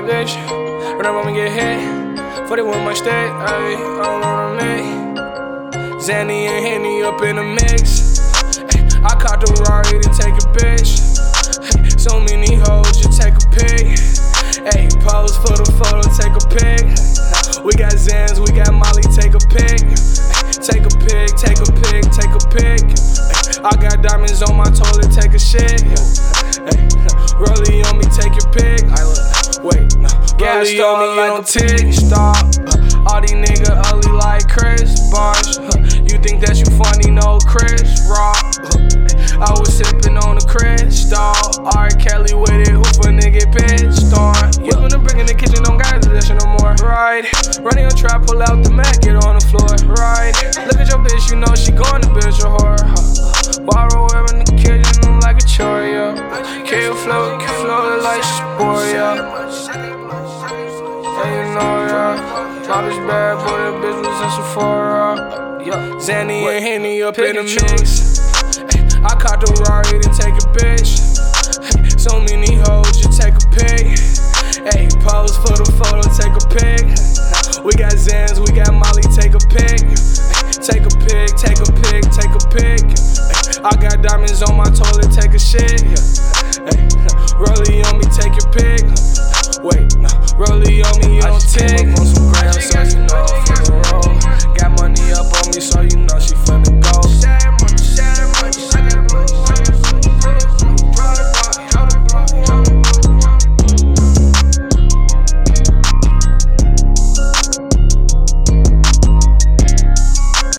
bitch. Run up on me, get hit. 41 my stick, ayy, I don't know what I mean. Zanny and Henny up in the mix. I caught the Rari to take a bitch. So many hoes, you take a pic. Ayy, pose for the photo, take a pic. We got Zans, we got Molly, take a pic. Take a pic, take a pic, take a pic. I got diamonds on my toilet, take a shit. Rollie on me, take your pic. Wait, Rollie on me, on tick, stop. All these niggas ugly like Chris Bosh. You think that you funny, no Chris Rock. I was sippin' on the crystal. R. Kelly with it, hoof a nigga pissed on. Whippin' the brick in the kitchen, don't got that shit no more. Right, running your trap, pull out the Mac, get on the floor. Right, look at your bitch, you know she going to build your whore. Borrow her in the kitchen like a chore, yeah. Kill float like sport, yeah. And you know, yeah. Top is bad, but that bitch was in Sephora. Zanny and Henny up in the mix. I caught the Rari to take a bitch. So many hoes, you take a pic. Ayy, pose for the photo, take a pic. We got Zans, we got Molly, take a pic. Take a pic, take a pic, take a pic. I got diamonds on my toilet, take a shit. Rollie on me, take your pic. Wait, Rollie on me, on tick.